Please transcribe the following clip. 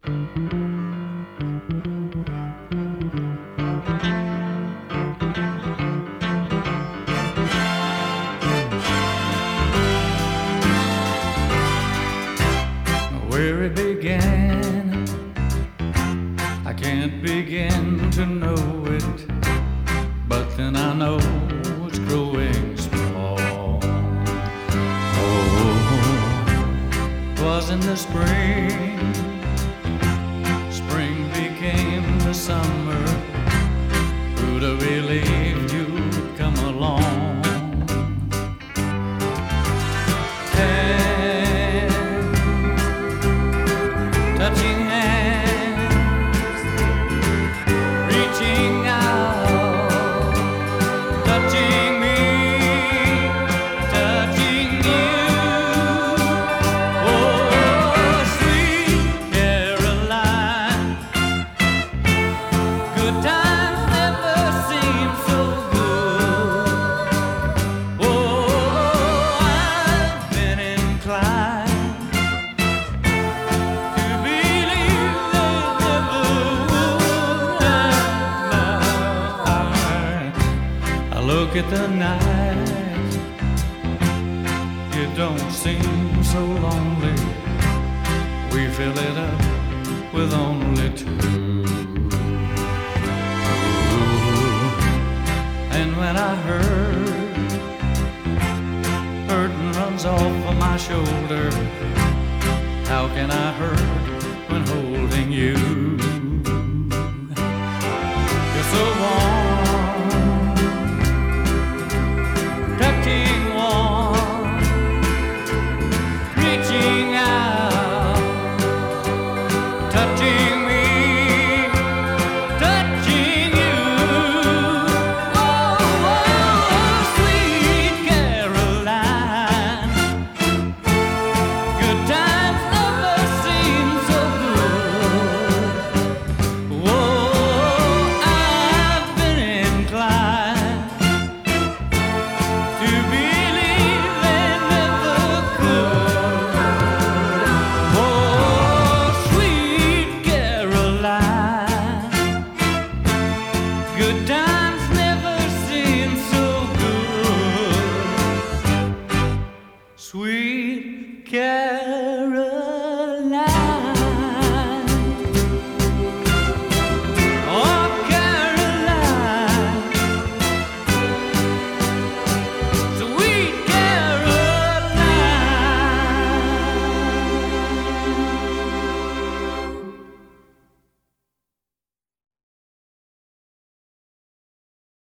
Where it began, I can't begin to know it, but then I know it's growing small. Oh, it was in the spring, spring became the summer. Who'd have believed you'd come along? Touching hands, reaching out, touching me, touching you. Oh, sweet Caroline, good times never seem so good. Oh, I've been inclined look at the night, it don't seem so lonely. We fill it up with only two. Ooh. And when I hurtin' runs off of my shoulder, how can I hurt when holding you? You're so warm, touching warm, reaching out, touching